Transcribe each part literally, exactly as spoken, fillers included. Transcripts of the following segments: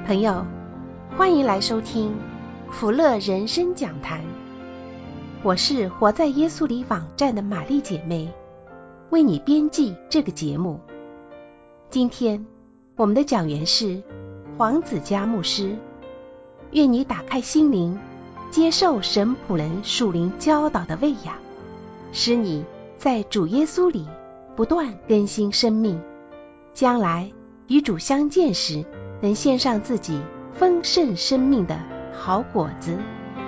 朋友，欢迎来收听福乐人生讲坛。我是活在耶稣里网站的玛丽姐妹，为你编辑这个节目。今天我们的讲员是黄子嘉牧师，愿你打开心灵，接受神仆人属灵教导的喂养，使你在主耶稣里不断更新生命，将来与主相见时，能献上自己丰盛生命的好果子。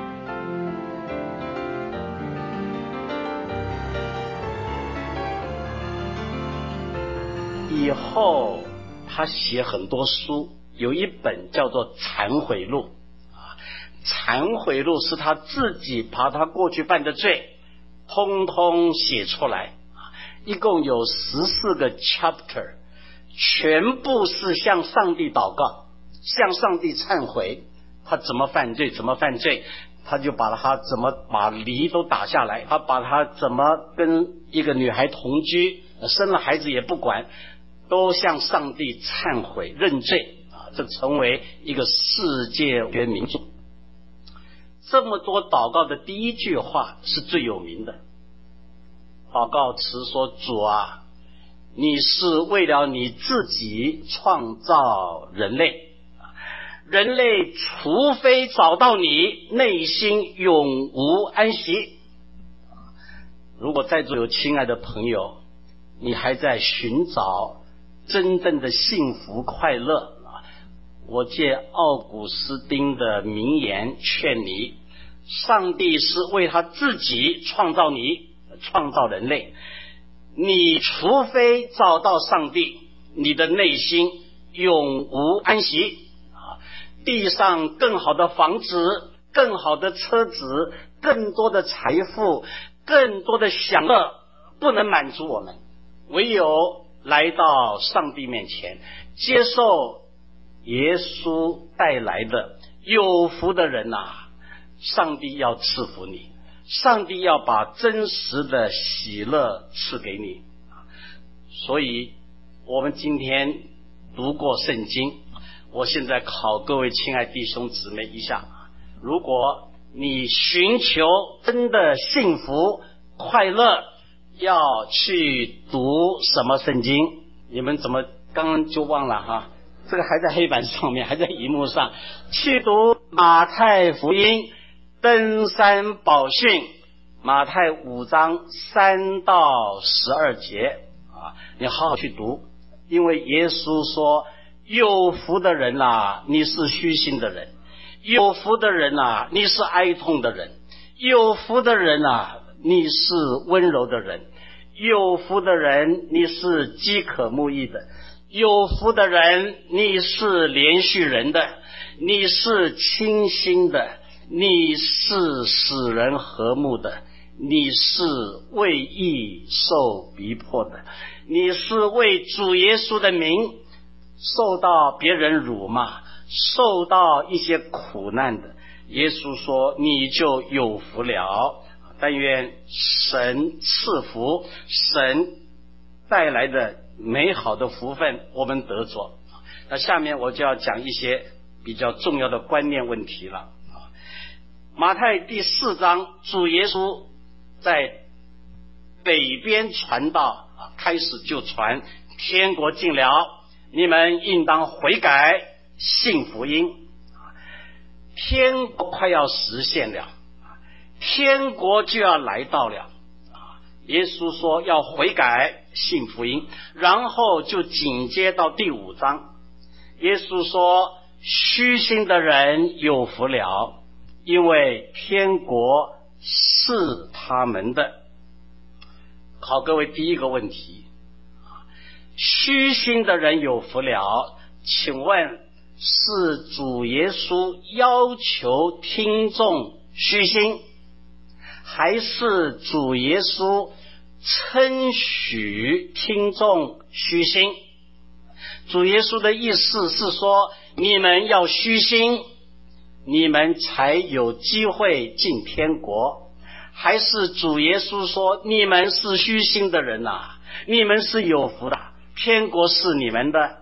以后他写很多书，有一本叫做忏悔录啊，忏悔录是他自己把他过去犯的罪通通写出来，一共有十四个 chapter， 全部是向上帝祷告，向上帝忏悔，他怎么犯罪怎么犯罪，他就把他怎么把梨都打下来，他把他怎么跟一个女孩同居，生了孩子也不管，都向上帝忏悔认罪啊，这成为一个世界学名著。这么多祷告的第一句话是最有名的，祷告词说：主啊，你是为了你自己创造人类，人类除非找到你，内心永无安息。如果在座有亲爱的朋友，你还在寻找真正的幸福快乐，我借奥古斯丁的名言劝你，上帝是为他自己创造你，创造人类，你除非找到上帝，你的内心永无安息。地上更好的房子，更好的车子，更多的财富，更多的享乐不能满足我们，唯有来到上帝面前，接受耶稣带来的有福的人啊，上帝要赐福你，上帝要把真实的喜乐赐给你。所以我们今天读过圣经，我现在考各位亲爱弟兄姊妹一下，如果你寻求真的幸福快乐，要去读什么圣经？你们怎么刚刚就忘了哈？这个还在黑板上面，还在荧幕上。去读马太福音登山宝训，马太五章三到十二节啊，你好好去读，因为耶稣说：有福的人啊，你是虚心的人；有福的人啊，你是哀痛的人；有福的人啊，你是温柔的人；有福的人，你是饥渴慕义的；有福的人，你是连续人的；你是清心的；你是使人和睦的；你是为义受逼迫的；你是为主耶稣的名受到别人辱骂，受到一些苦难的。耶稣说：你就有福了。但愿神赐福，神带来的美好的福分我们得着。那下面我就要讲一些比较重要的观念问题了。马太第四章，主耶稣在北边传道，开始就传天国近了，你们应当悔改信福音。天国快要实现了，天国就要来到了，耶稣说要悔改信福音，然后就紧接到第五章，耶稣说虚心的人有福了，因为天国是他们的。考各位第一个问题，虚心的人有福了，请问是主耶稣要求听众虚心，还是主耶稣称许听众虚心？主耶稣的意思是说，你们要虚心，你们才有机会进天国，还是主耶稣说你们是虚心的人啊，你们是有福的，天国是你们的？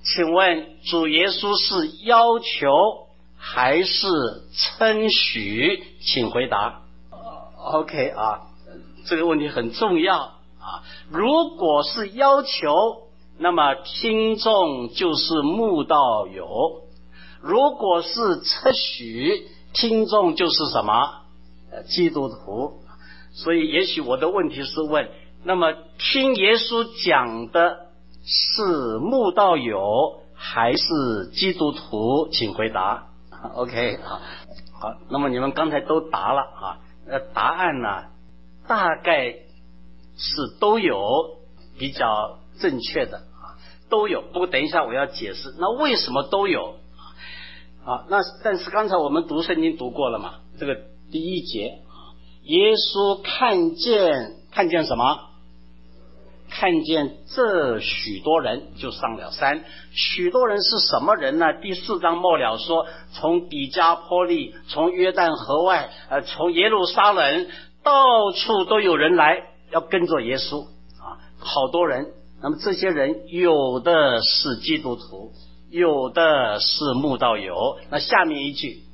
请问主耶稣是要求还是称许？请回答。OK 啊，这个问题很重要啊。如果是要求，那么听众就是慕道友；如果是称许，听众就是什么？呃，基督徒。所以也许我的问题是问，那么听耶稣讲的是慕道友还是基督徒？请回答。 OK 啊，好，那么你们刚才都答了啊，呃，答案呢大概是都有比较正确的啊，都有。不过等一下我要解释，那为什么都有啊？那但是刚才我们读圣经读过了嘛，这个第一节，耶稣看见看见什么？看见这许多人就上了山。许多人是什么人呢？第四章末了说，从底加波利，从约旦河外，呃，从耶路撒冷，到处都有人来要跟着耶稣啊，好多人。那么这些人有的是基督徒，有的是慕道友。那下面一句，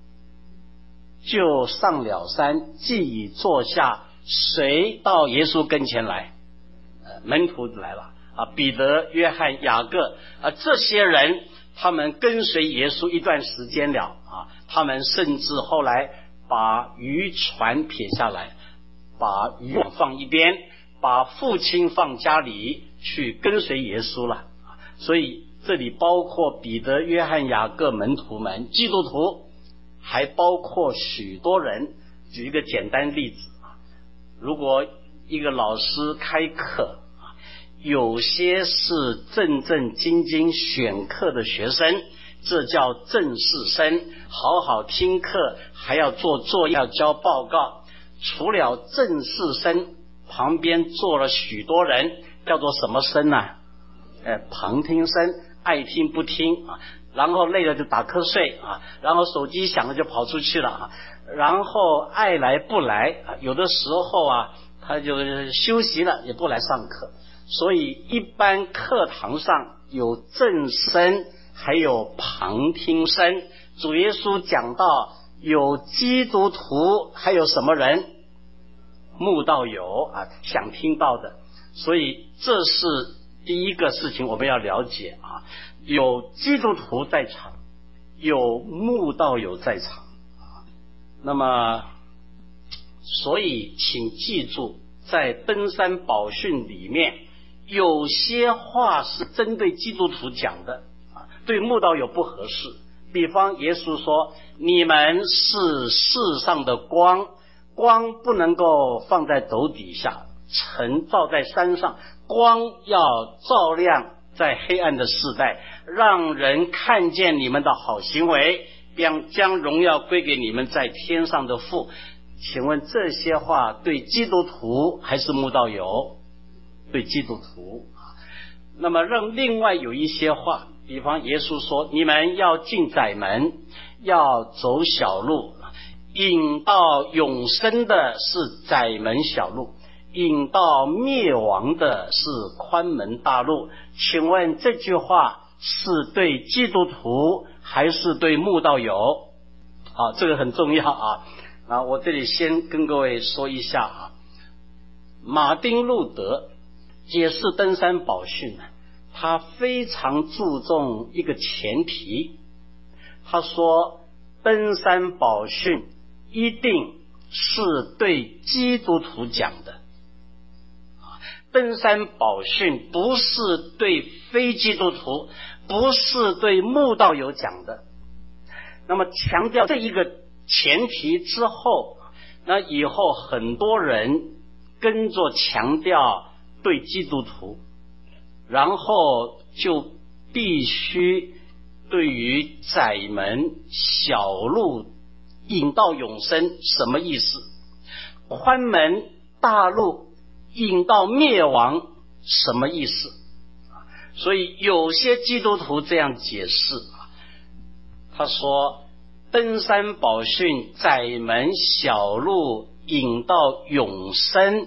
就上了山，既已坐下，谁到耶稣跟前来？门徒来了啊，彼得、约翰、雅各啊，这些人他们跟随耶稣一段时间了啊，他们甚至后来把渔船撇下来，把渔网放一边，把父亲放家里去跟随耶稣了。所以这里包括彼得、约翰、雅各门徒们，基督徒，还包括许多人。举一个简单例子啊，如果一个老师开课，有些是正正经经选课的学生，这叫正式生，好好听课，还要做作业，要交报告。除了正式生，旁边坐了许多人，叫做什么生呢？呃，旁听生，爱听不听啊，然后累了就打瞌睡啊，然后手机响了就跑出去了啊，然后爱来不来啊，有的时候啊他就休息了也不来上课。所以一般课堂上有正生，还有旁听生。主耶稣讲到有基督徒，还有什么人？慕道友啊，想听到的。所以这是第一个事情我们要了解啊，有基督徒在场，有慕道友在场啊。那么所以请记住，在登山宝训里面有些话是针对基督徒讲的啊，对慕道友不合适。比方耶稣说，你们是世上的光，光不能够放在斗底下，晨照在山上，光要照亮在黑暗的世代，让人看见你们的好行为，将将荣耀归给你们在天上的父。请问这些话对基督徒还是慕道友？对基督徒。那么让另外有一些话，比方耶稣说，你们要进窄门，要走小路，引到永生的是窄门小路，引到灭亡的是宽门大路。请问这句话是对基督徒还是对慕道友？啊，这个很重要啊。啊，我这里先跟各位说一下啊，马丁路德解释登山宝训呢，他非常注重一个前提，他说登山宝训一定是对基督徒讲的，登山宝训不是对非基督徒，不是对慕道友讲的。那么强调这一个前提之后，那以后很多人跟着强调对基督徒，然后就必须对于窄门小路引到永生什么意思，宽门大路引到灭亡什么意思。所以有些基督徒这样解释，他说登山宝训窄门小路引到永生，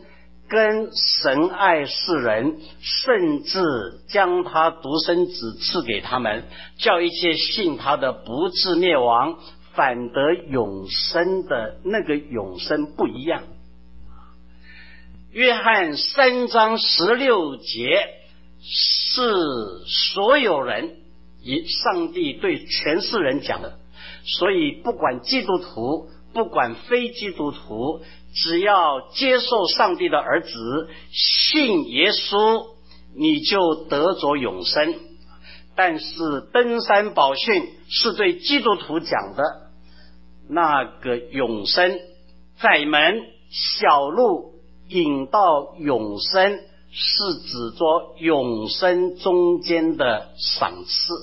跟神爱世人，甚至将他独生子赐给他们，叫一切信他的不至灭亡，反得永生的那个永生不一样。约翰三章十六节是所有人，以上帝对全世人讲的，所以不管基督徒不管非基督徒，只要接受上帝的儿子，信耶稣，你就得着永生。但是登山宝训是对基督徒讲的，那个永生窄门小路引到永生，是指着永生中间的赏赐。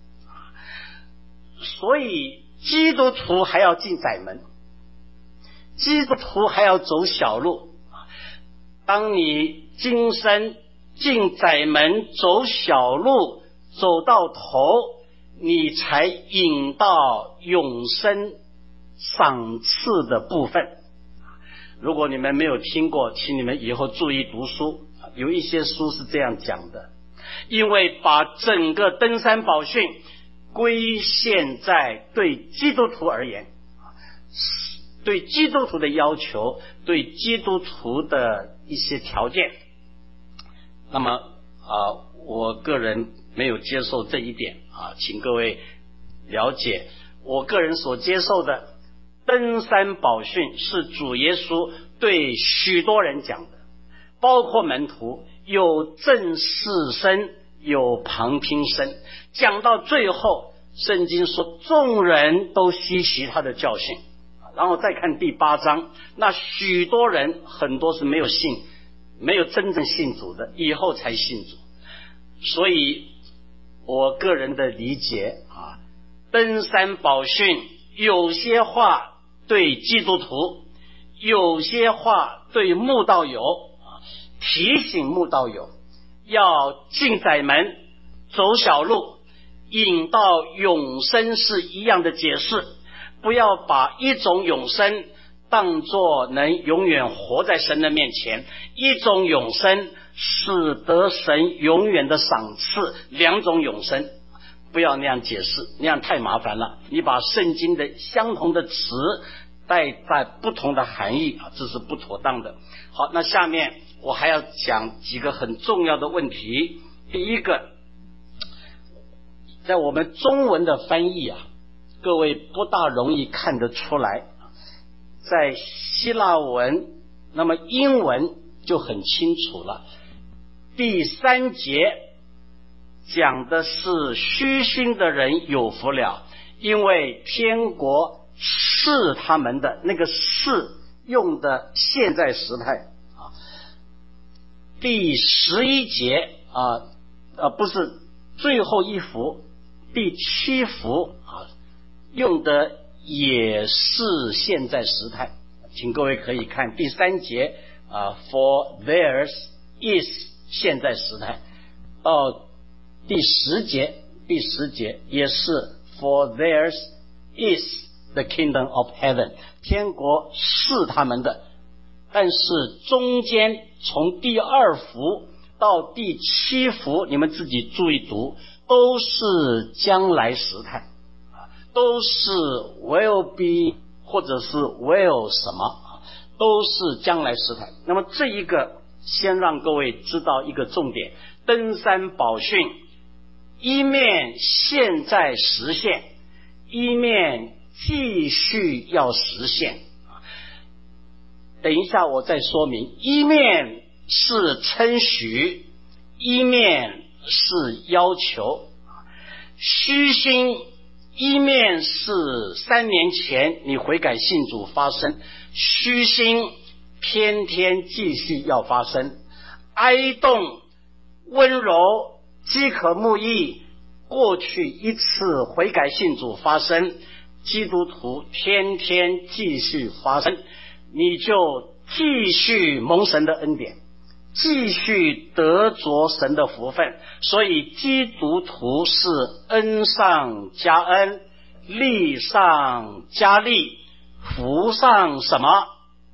所以基督徒还要进窄门，基督徒还要走小路。当你今生进窄门走小路，走到头，你才引到永生赏赐的部分。如果你们没有听过，请你们以后注意读书，有一些书是这样讲的，因为把整个登山宝训归现在对基督徒而言，对基督徒的要求，对基督徒的一些条件。那么啊，我个人没有接受这一点啊，请各位了解，我个人所接受的登山宝训是主耶稣对许多人讲的，包括门徒，有正式生，有旁听生。讲到最后，圣经说众人都希奇他的教训。然后再看第八章，那许多人很多是没有信，没有真正信主的，以后才信主。所以我个人的理解啊，登山宝训有些话对基督徒，有些话对慕道友，提醒慕道友要进窄门走小路，引到永生是一样的解释。不要把一种永生当作能永远活在神的面前，一种永生是得神永远的赏赐，两种永生不要那样解释，那样太麻烦了。你把圣经的相同的词带在不同的含义啊，这是不妥当的。好，那下面我还要讲几个很重要的问题。第一个，在我们中文的翻译啊，各位不大容易看得出来，在希腊文，那么英文就很清楚了。第三节讲的是虚心的人有福了，因为天国是他们的，那个是用的现在时态啊。第十一节啊，呃，不是最后一幅，第七幅啊，用的也是现在时态，请各位可以看第三节啊 ，for theirs is 现在时态，到第十节，第十节也是 for theirs is the kingdom of heaven， 天国是他们的。但是中间从第二幅到第七幅，你们自己注意读，都是将来时态，都是 will be 或者是 will 什么，都是将来时态。那么这一个先让各位知道一个重点，登山宝训一面现在实现，一面继续要实现。等一下我再说明，一面是称许，一面是要求。虚心一面是三年前你悔改信主发生，虚心天天继续要发生。哀动温柔饥渴慕义，过去一次悔改信主发生，基督徒天天继续发生，你就继续蒙神的恩典，继续得着神的福分。所以基督徒是恩上加恩，利上加利，福上什么？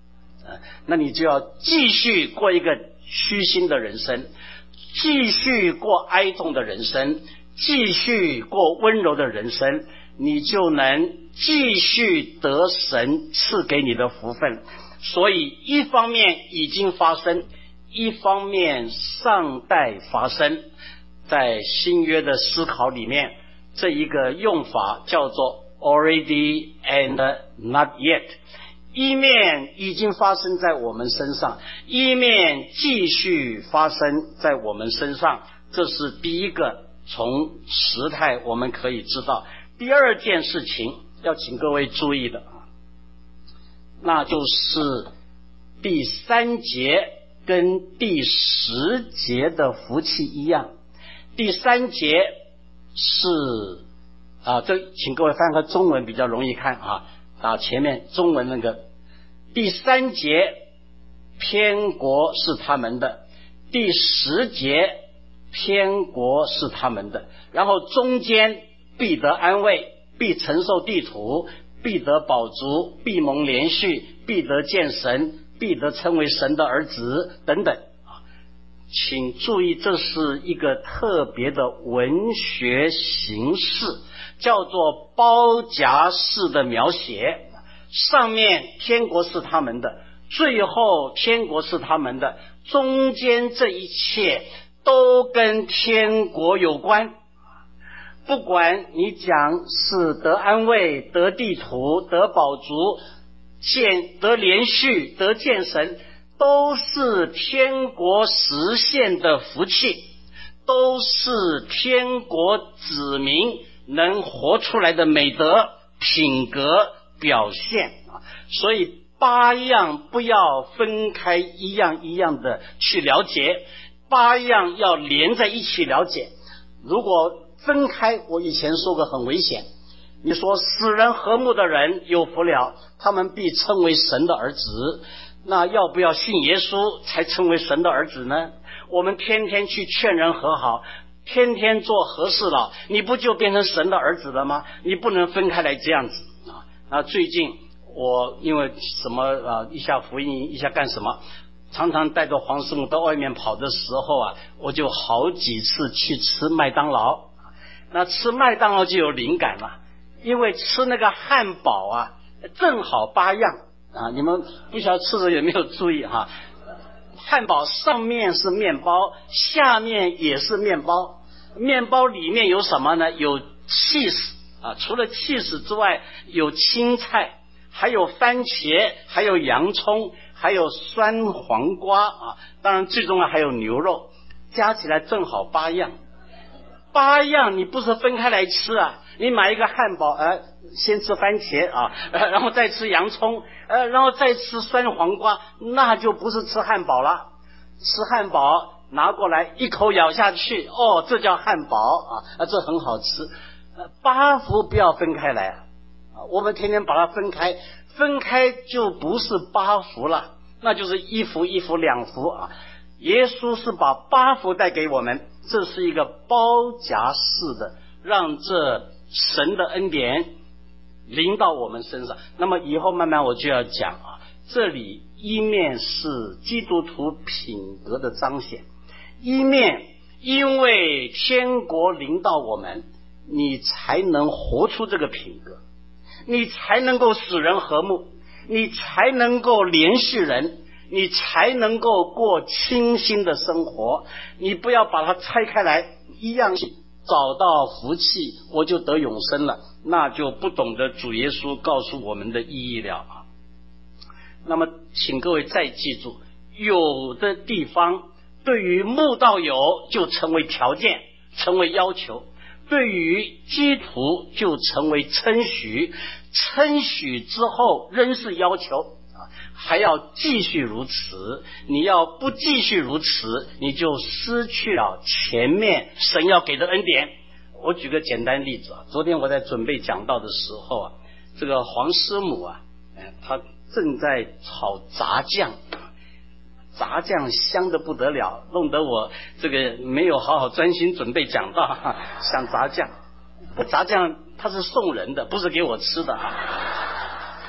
呃，那你就要继续过一个虚心的人生，继续过哀痛的人生，继续过温柔的人生，你就能继续得神赐给你的福分。所以一方面已经发生，一方面尚待发生。在新约的思考里面，这一个用法叫做 already and not yet， 一面已经发生在我们身上，一面继续发生在我们身上，这是第一个从时态我们可以知道。第二件事情要请各位注意的，那就是第三节跟第十节的福气一样。第三节是啊，这请各位翻个中文比较容易看啊，啊前面中文那个第三节天国是他们的，第十节天国是他们的，然后中间必得安慰，必承受地土，必得饱足，必蒙连续，必得见神，必得称为神的儿子等等。请注意，这是一个特别的文学形式，叫做包夹式的描写。上面天国是他们的，最后天国是他们的，中间这一切都跟天国有关。不管你讲是得安慰，得地土，得饱足，见得连续，得见神，都是天国实现的福气，都是天国子民能活出来的美德品格表现。所以八样不要分开一样一样的去了解，八样要连在一起了解。如果分开，我以前说过很危险，你说使人和睦的人有福了，他们必称为神的儿子，那要不要信耶稣才成为神的儿子呢？我们天天去劝人和好，天天做和事佬，你不就变成神的儿子了吗？你不能分开来这样子啊！那最近我因为什么啊，一下福音一下干什么，常常带着黄师母到外面跑的时候啊，我就好几次去吃麦当劳。那吃麦当劳就有灵感了，因为吃那个汉堡啊，正好八样啊，你们不晓得吃的有没有注意哈？汉堡上面是面包，下面也是面包，面包里面有什么呢？有 cheese 啊，除了 cheese 之外，有青菜，还有番茄，还有洋葱，还有酸黄瓜啊，当然最重要还有牛肉，加起来正好八样。八样你不是分开来吃啊，你买一个汉堡，呃，先吃番茄啊，呃，然后再吃洋葱，呃，然后再吃酸黄瓜，那就不是吃汉堡了。吃汉堡拿过来一口咬下去，哦，这叫汉堡啊，啊，这很好吃。呃，八福不要分开来啊，我们天天把它分开，分开就不是八福了，那就是一福一福两福啊。耶稣是把八福带给我们，这是一个包夹式的，让这神的恩典临到我们身上。那么以后慢慢我就要讲啊，这里一面是基督徒品格的彰显，一面因为天国临到我们，你才能活出这个品格，你才能够使人和睦，你才能够连续人，你才能够过清新的生活。你不要把它拆开来，一样找到福气我就得永生了，那就不懂得主耶稣告诉我们的意义了啊。那么请各位再记住，有的地方对于慕道友就成为条件，成为要求，对于基督就成为称许，称许之后仍是要求，还要继续如此。你要不继续如此，你就失去了前面神要给的恩典。我举个简单例子啊，昨天我在准备讲道的时候啊，这个黄师母啊，她正在炒炸酱，炸酱香得不得了，弄得我这个没有好好专心准备讲道，想炸酱。炸酱它是送人的，不是给我吃的啊。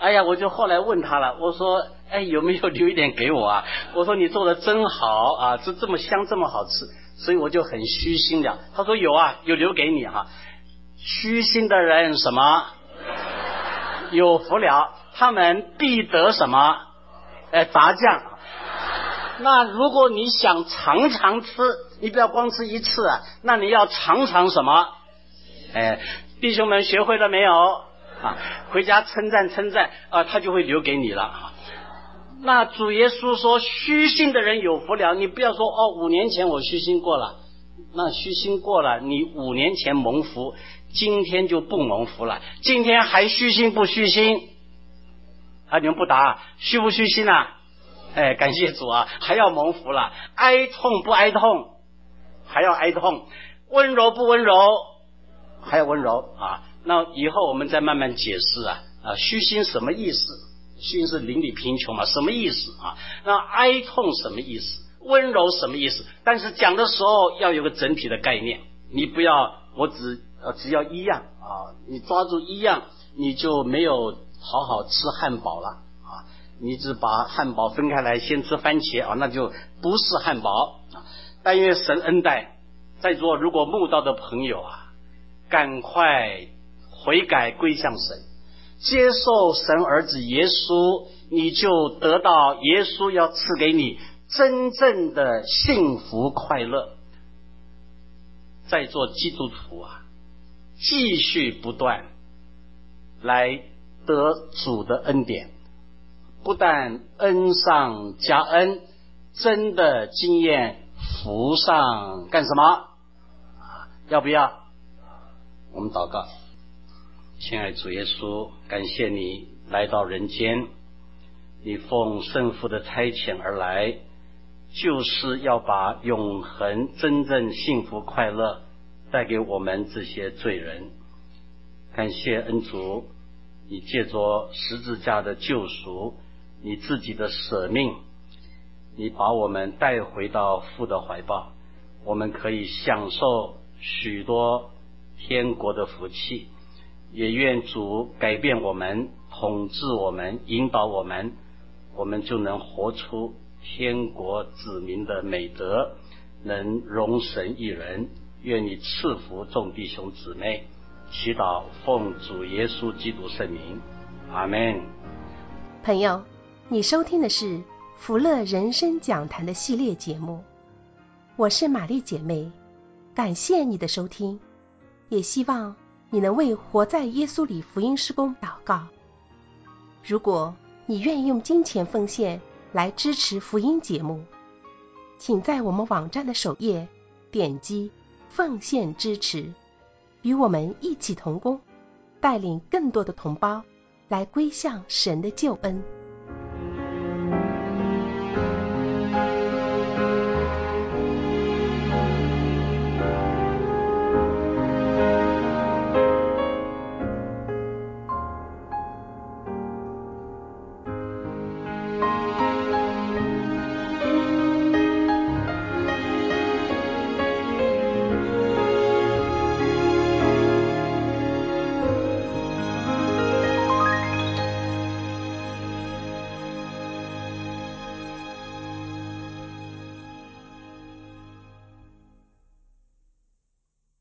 哎呀，我就后来问他了，我说，哎，有没有留一点给我啊？我说你做的真好啊，这这么香，这么好吃，所以我就很虚心的。他说有啊，有留给你哈、啊。虚心的人什么？有福了，他们必得什么？哎，杂酱。那如果你想常常吃，你不要光吃一次啊，那你要常常什么？哎，弟兄们学会了没有啊？回家称赞称赞啊，他就会留给你了。那主耶稣说虚心的人有福了，你不要说哦，五年前我虚心过了，那虚心过了，你五年前蒙福，今天就不蒙福了。今天还虚心不虚心啊？你们不答，虚不虚心啊？哎，感谢主啊，还要蒙福了。哀痛不哀痛？还要哀痛。温柔不温柔？还要温柔啊。那以后我们再慢慢解释啊啊，虚心什么意思？虚心是邻里贫穷嘛，什么意思啊？那哀痛什么意思？温柔什么意思？但是讲的时候要有个整体的概念，你不要我只呃只要一样啊，你抓住一样你就没有好好吃汉堡了啊，你只把汉堡分开来先吃番茄啊，那就不是汉堡啊。但愿神恩待在座如果慕道的朋友啊，赶快悔改归向神，接受神儿子耶稣，你就得到耶稣要赐给你真正的幸福快乐。在座基督徒啊，继续不断来得主的恩典，不但恩上加恩，真的经验福上干什么？要不要？我们祷告。亲爱的主耶稣，感谢你来到人间，你奉圣父的差遣而来，就是要把永恒真正幸福快乐带给我们这些罪人。感谢恩主，你借着十字架的救赎，你自己的舍命，你把我们带回到父的怀抱，我们可以享受许多天国的福气。也愿主改变我们，统治我们，引导我们，我们就能活出天国子民的美德，能容神一人。愿你赐福众弟兄姊妹，祈祷奉主耶稣基督圣名，阿们。 朋友，你收听的是福乐人生讲坛的系列节目，我是玛丽姐妹，感谢你的收听，也希望你能为活在耶稣里福音事工祷告。如果你愿意用金钱奉献来支持福音节目，请在我们网站的首页点击奉献支持，与我们一起同工，带领更多的同胞来归向神的救恩。